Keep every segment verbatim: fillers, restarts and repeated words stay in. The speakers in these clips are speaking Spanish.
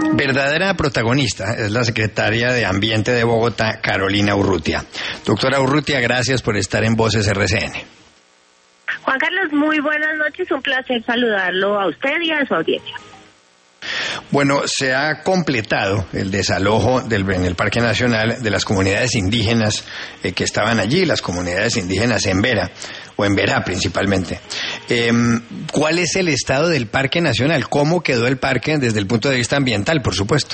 Verdadera protagonista es la secretaria de Ambiente de Bogotá, Carolina Urrutia. Doctora Urrutia, gracias por estar en Voces R C N. Juan Carlos, muy buenas noches, un placer saludarlo a usted y a su audiencia. Bueno, se ha completado el desalojo del, en el Parque Nacional de las comunidades indígenas eh, que estaban allí, las comunidades indígenas en Vera, o en Verá principalmente. Eh, ¿Cuál es el estado del Parque Nacional? ¿Cómo quedó el parque desde el punto de vista ambiental, por supuesto?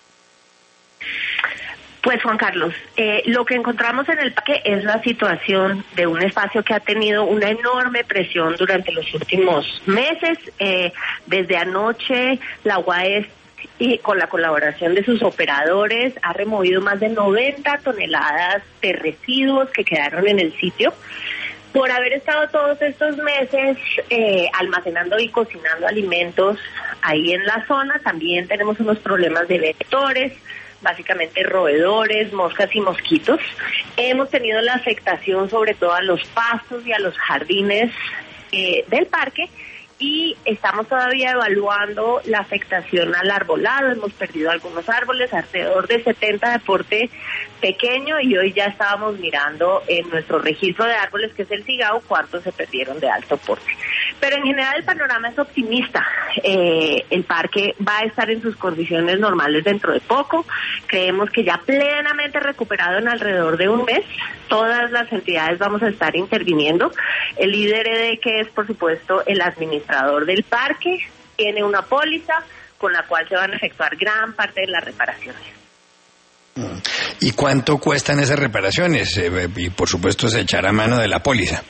Pues Juan Carlos, eh, lo que encontramos en el parque es la situación de un espacio que ha tenido una enorme presión durante los últimos meses. Eh, desde anoche, la U A E S, y con la colaboración de sus operadores, ha removido más de noventa toneladas de residuos que quedaron en el sitio. Por haber estado todos estos meses eh, almacenando y cocinando alimentos ahí en la zona, también tenemos unos problemas de vectores, básicamente roedores, moscas y mosquitos. Hemos tenido la afectación sobre todo a los pastos y a los jardines eh, del parque, y estamos todavía evaluando la afectación al arbolado. Hemos perdido algunos árboles, alrededor de setenta de porte pequeño, y hoy ya estábamos mirando en nuestro registro de árboles, que es el SIGAO, cuántos se perdieron de alto porte. Pero en general el panorama es optimista. Eh, el parque va a estar en sus condiciones normales dentro de poco. Creemos que ya plenamente recuperado en alrededor de un mes. Todas las entidades vamos a estar interviniendo. El líder de que es, por supuesto, el administrador del parque, tiene una póliza con la cual se van a efectuar gran parte de las reparaciones. ¿Y cuánto cuestan esas reparaciones? Eh, y por supuesto se echará mano de la póliza.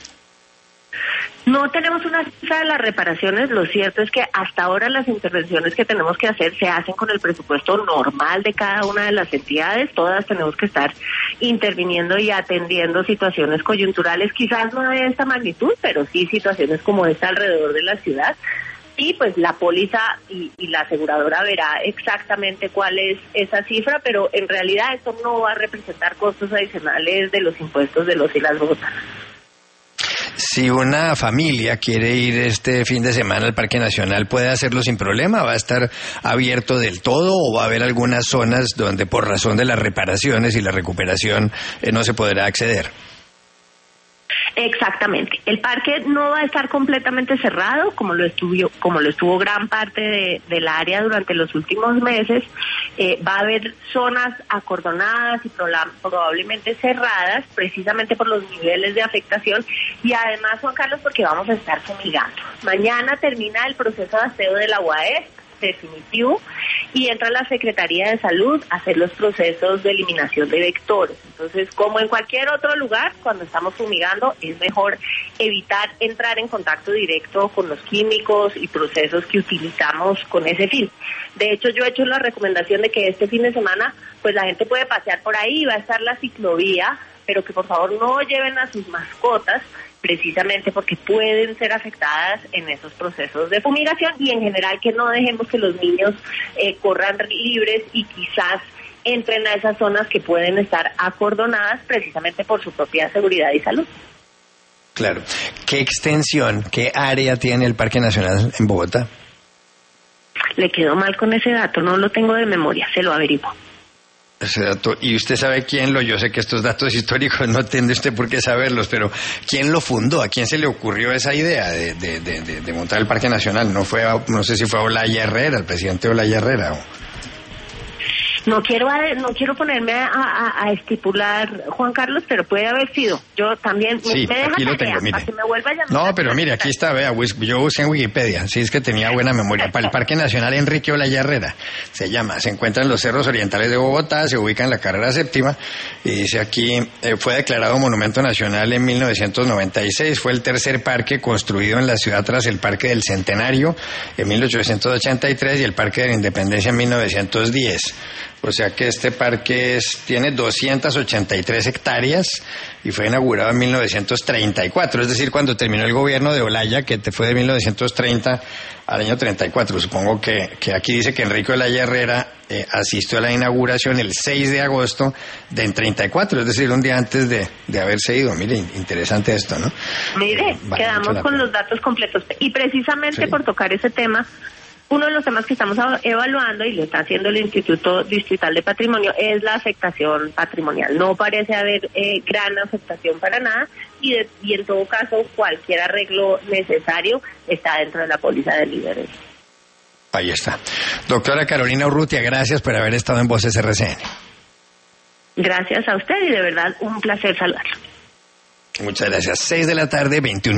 No tenemos una cifra de las reparaciones. Lo cierto es que hasta ahora las intervenciones que tenemos que hacer se hacen con el presupuesto normal de cada una de las entidades. Todas tenemos que estar interviniendo y atendiendo situaciones coyunturales, quizás no de esta magnitud, pero sí situaciones como esta alrededor de la ciudad. Y pues la póliza y, y la aseguradora verá exactamente cuál es esa cifra, pero en realidad esto no va a representar costos adicionales de los impuestos de los y las bogotanas. Si una familia quiere ir este fin de semana al Parque Nacional, ¿puede hacerlo sin problema? ¿Va a estar abierto del todo o va a haber algunas zonas donde por razón de las reparaciones y la recuperación eh, no se podrá acceder? Exactamente. El parque no va a estar completamente cerrado, como lo estuvo, como lo estuvo gran parte de, del área durante los últimos meses. Eh, va a haber zonas acordonadas y prola, probablemente cerradas, precisamente por los niveles de afectación, y además, Juan Carlos, porque vamos a estar fumigando. Mañana termina el proceso de aseo de la U A E S, definitivo, y entra la Secretaría de Salud a hacer los procesos de eliminación de vectores. Entonces, como en cualquier otro lugar, cuando estamos fumigando, es mejor evitar entrar en contacto directo con los químicos y procesos que utilizamos con ese fin. De hecho, yo he hecho la recomendación de que este fin de semana, pues la gente puede pasear por ahí, va a estar la ciclovía, pero que por favor no lleven a sus mascotas, precisamente porque pueden ser afectadas en esos procesos de fumigación, y en general que no dejemos que los niños eh, corran libres y quizás entren a esas zonas que pueden estar acordonadas precisamente por su propia seguridad y salud. Claro. ¿Qué extensión, qué área tiene el Parque Nacional en Bogotá? Le quedó mal con ese dato, no lo tengo de memoria, se lo averiguo. Ese dato, y usted sabe quién lo, yo sé que estos datos históricos no tiene usted por qué saberlos, pero ¿quién lo fundó? ¿A quién se le ocurrió esa idea de, de, de, de, de montar el Parque Nacional? No fue, a, no sé si fue a Olaya Herrera, el presidente Olaya Herrera. O... No quiero no quiero ponerme a, a, a estipular, Juan Carlos, pero puede haber sido. Yo también sí, me deja aquí lo tarea, tengo, mire. para que me vuelva a llamar. No, pero mire, aquí está, vea, yo busqué en Wikipedia, sí, es que tenía buena memoria. Para el Parque Nacional Enrique Olaya Herrera se llama, se encuentra en los cerros orientales de Bogotá, se ubica en la carrera séptima, y dice aquí, eh, fue declarado Monumento Nacional en mil novecientos noventa y seis, fue el tercer parque construido en la ciudad tras el Parque del Centenario en mil ochocientos ochenta y tres y el Parque de la Independencia en mil novecientos diez. O sea que este parque es, tiene doscientas ochenta y tres hectáreas y fue inaugurado en mil novecientos treinta y cuatro, es decir, cuando terminó el gobierno de Olaya, que fue de mil novecientos treinta al año treinta y cuatro. Supongo que, que aquí dice que Enrique Olaya Herrera eh, asistió a la inauguración el seis de agosto del treinta y cuatro, es decir, un día antes de, de haberse ido. Mire, interesante esto, ¿no? Mire, vale, quedamos con los datos completos. Y precisamente sí. por tocar ese tema, Uno de los temas que estamos evaluando, y lo está haciendo el Instituto Distrital de Patrimonio, es la afectación patrimonial. No parece haber eh, gran afectación para nada, y, de, y en todo caso cualquier arreglo necesario está dentro de la póliza de líderes. Ahí está. Doctora Carolina Urrutia, gracias por haber estado en Voces R C N. Gracias a usted y de verdad un placer saludarlo. Muchas gracias. Seis de la tarde, veintiún